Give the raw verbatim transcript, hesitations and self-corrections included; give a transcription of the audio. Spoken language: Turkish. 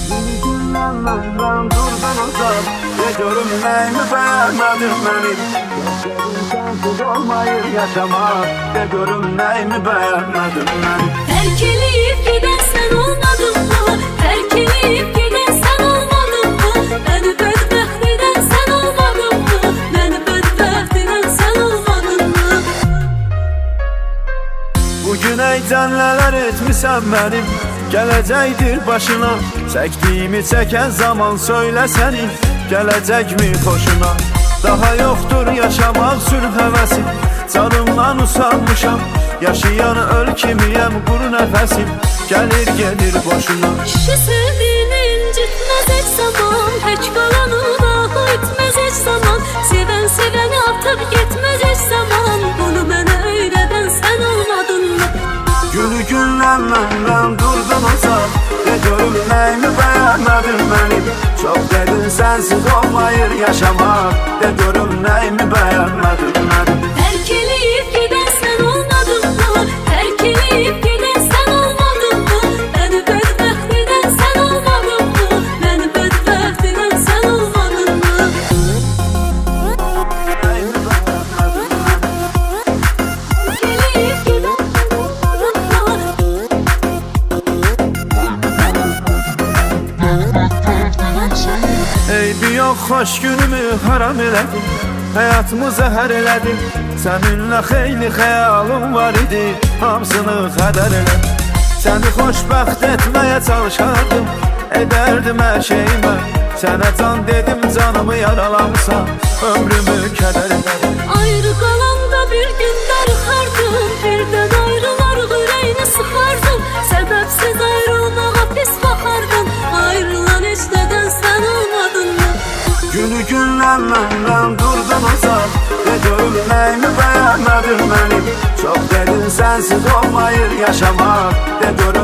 Benden benden durdun uzak. Ediyorum neyimi beğenmedin benim. Gözlerim sensiz olmayır yaşamak. Ediyorum neyimi beğenmedin benim. Terk eleyip giden sen olmadın mı? Terk eleyip giden sen olmadın mı? Beni bedbaht eden sen olmadın mı? Beni bedbaht eden sen olmadın mı? Bugün eycan neler etmişsen benim. Gelecektir başına. Çektiğimi çeken zaman söyle senin. Gelecek mi hoşuna? Daha yoktur yaşamak sür hevesi. Canımdan usanmışam. Yaşayan öl kimiyem kuru nefesim. Gelir gelir boşuna. Kişi sevdiğini incitmez hiç zaman. Hiç kalanı daha etmez hiç zaman. Seven seveni atıp gitmez hiç zaman. Bunu bana öğreten sen olmadın mı? Günü günden benden durdun uzak. Ediyorum neyimi beğenmedin benim. Çok dedin sensiz olmayır yaşamak. Ediyorum neyimi beğenmedin benim. Terk eleyip giden sen olmadın mı? Terk eleyip giden sen olmadın mı? Beni bedbaht eden sen olmadın mı? Beni bedbaht eden sen olmadın mı? Neyimi beğenmedin benim. Terk eleyip giden sen olmadın mı? Ey bir yok hoş günümü haram eledin. Hayatımı zəhər elədin. Səninlə xeyli xəyalım var idi. Hamısını xədər elədim. Səni xoşbəxt etməyə çalışardım. Edərdim hər şeyimə. Sənə can dedim canımı yaralamsan. Ömrümü kədər elədim. Ayrı qalanda bir gün darıxardım. Birdən ayrılar ürəyini sıxardım. Səbəbsiz ayrılmağa pis baxardım. Ayrılan heç nədən sən olmadın mı? Günü gündən məndən durdun uzaq. Ediyorum neyimi beğenmedin benim. Çok dedin sensiz olmayır yaşamak. Ediyorum